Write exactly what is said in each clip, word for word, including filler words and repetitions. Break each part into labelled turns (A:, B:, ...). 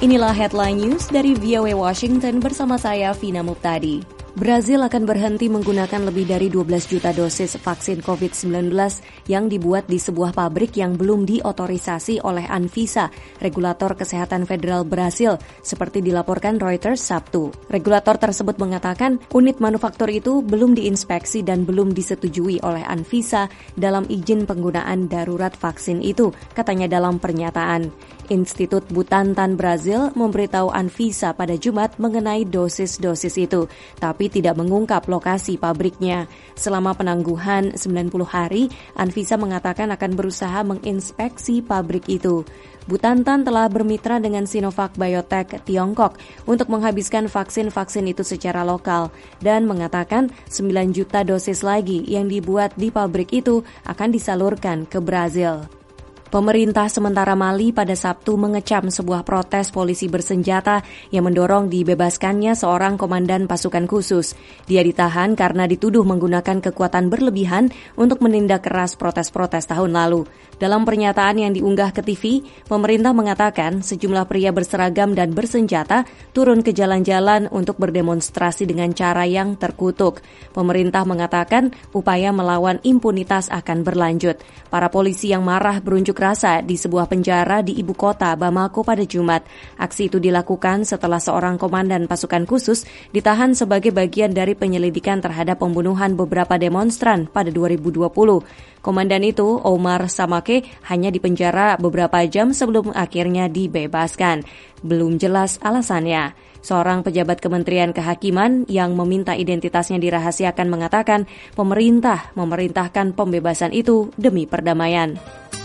A: Inilah Headline News dari V O A Washington bersama saya, Vina Muptadi. Brazil akan berhenti menggunakan lebih dari dua belas juta dosis vaksin covid sembilan belas yang dibuat di sebuah pabrik yang belum diotorisasi oleh Anvisa, regulator kesehatan federal Brazil, seperti dilaporkan Reuters Sabtu. Regulator tersebut mengatakan unit manufaktur itu belum diinspeksi dan belum disetujui oleh Anvisa dalam izin penggunaan darurat vaksin itu, katanya dalam pernyataan. Institut Butantan Brazil memberitahu Anvisa pada Jumat mengenai dosis-dosis itu, tapi tidak mengungkap lokasi pabriknya. Selama penangguhan sembilan puluh hari, Anvisa mengatakan akan berusaha menginspeksi pabrik itu. Butantan telah bermitra dengan Sinovac Biotech Tiongkok untuk menghabiskan vaksin-vaksin itu secara lokal dan mengatakan sembilan juta dosis lagi yang dibuat di pabrik itu akan disalurkan ke Brazil. Pemerintah sementara Mali pada Sabtu mengecam sebuah protes polisi bersenjata yang mendorong dibebaskannya seorang komandan pasukan khusus. Dia ditahan karena dituduh menggunakan kekuatan berlebihan untuk menindak keras protes-protes tahun lalu. Dalam pernyataan yang diunggah ke T V, pemerintah mengatakan sejumlah pria berseragam dan bersenjata turun ke jalan-jalan untuk berdemonstrasi dengan cara yang terkutuk. Pemerintah mengatakan upaya melawan impunitas akan berlanjut. Para polisi yang marah berunjuk rasa di sebuah penjara di ibu kota Bamako pada Jumat. Aksi itu dilakukan setelah seorang komandan pasukan khusus ditahan sebagai bagian dari penyelidikan terhadap pembunuhan beberapa demonstran pada dua ribu dua puluh. Komandan itu, Omar Samake, hanya dipenjara beberapa jam sebelum akhirnya dibebaskan. Belum jelas alasannya. Seorang pejabat Kementerian Kehakiman yang meminta identitasnya dirahasiakan mengatakan pemerintah memerintahkan pembebasan itu demi perdamaian.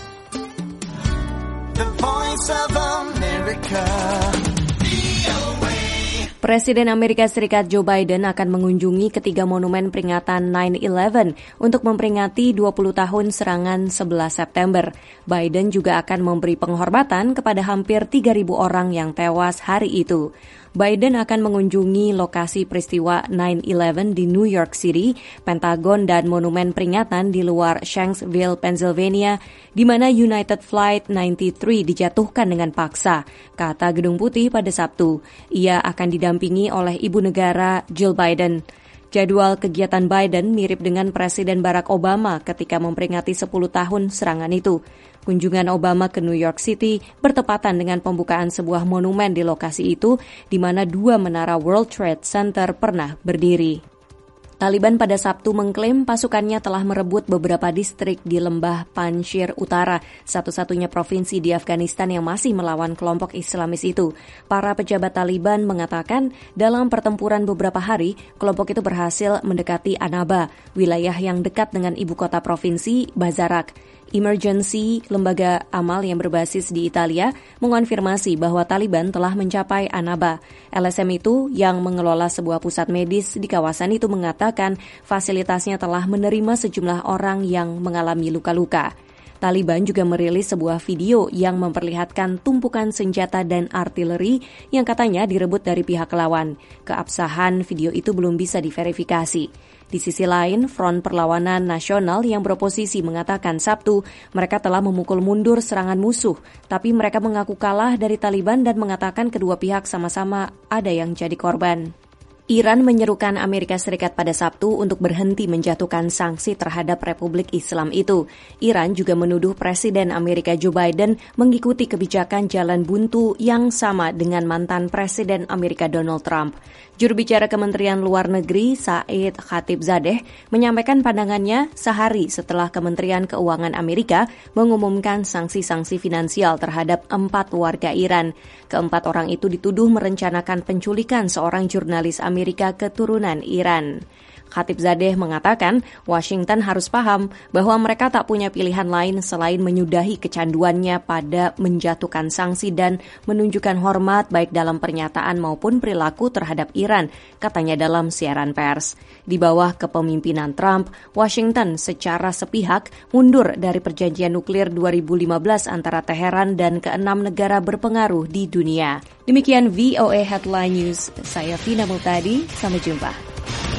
A: The Voice of America. Presiden Amerika Serikat Joe Biden akan mengunjungi ketiga monumen peringatan nine eleven untuk memperingati dua puluh tahun serangan sebelas September. Biden juga akan memberi penghormatan kepada hampir tiga ribu orang yang tewas hari itu. Biden akan mengunjungi lokasi peristiwa nine eleven di New York City, Pentagon, dan monumen peringatan di luar Shanksville, Pennsylvania, di mana United Flight ninety-three dijatuhkan dengan paksa, kata Gedung Putih pada Sabtu. Ia akan didampingi oleh Ibu Negara Jill Biden. Jadwal kegiatan Biden mirip dengan Presiden Barack Obama ketika memperingati sepuluh tahun serangan itu. Kunjungan Obama ke New York City bertepatan dengan pembukaan sebuah monumen di lokasi itu, di mana dua menara World Trade Center pernah berdiri. Taliban pada Sabtu mengklaim pasukannya telah merebut beberapa distrik di lembah Panjshir Utara, satu-satunya provinsi di Afghanistan yang masih melawan kelompok Islamis itu. Para pejabat Taliban mengatakan dalam pertempuran beberapa hari, kelompok itu berhasil mendekati Annaba, wilayah yang dekat dengan ibu kota provinsi, Bazarak. Emergency, lembaga amal yang berbasis di Italia, mengonfirmasi bahwa Taliban telah mencapai Annaba. L S M itu yang mengelola sebuah pusat medis di kawasan itu mengatakan fasilitasnya telah menerima sejumlah orang yang mengalami luka-luka. Taliban juga merilis sebuah video yang memperlihatkan tumpukan senjata dan artileri yang katanya direbut dari pihak lawan. Keabsahan video itu belum bisa diverifikasi. Di sisi lain, Front Perlawanan Nasional yang beroposisi mengatakan Sabtu mereka telah memukul mundur serangan musuh, tapi mereka mengaku kalah dari Taliban dan mengatakan kedua pihak sama-sama ada yang jadi korban. Iran menyerukan Amerika Serikat pada Sabtu untuk berhenti menjatuhkan sanksi terhadap Republik Islam itu. Iran juga menuduh Presiden Amerika Joe Biden mengikuti kebijakan jalan buntu yang sama dengan mantan Presiden Amerika Donald Trump. Juru bicara Kementerian Luar Negeri Said Khatibzadeh menyampaikan pandangannya sehari setelah Kementerian Keuangan Amerika mengumumkan sanksi-sanksi finansial terhadap empat warga Iran. Keempat orang itu dituduh merencanakan penculikan seorang jurnalis Amerika keturunan Iran. Khatibzadeh mengatakan Washington harus paham bahwa mereka tak punya pilihan lain selain menyudahi kecanduannya pada menjatuhkan sanksi dan menunjukkan hormat baik dalam pernyataan maupun perilaku terhadap Iran, katanya dalam siaran pers. Di bawah kepemimpinan Trump, Washington secara sepihak mundur dari perjanjian nuklir dua ribu lima belas antara Teheran dan keenam negara berpengaruh di dunia. Demikian V O A Headline News, saya Vina Muptadi, sampai jumpa.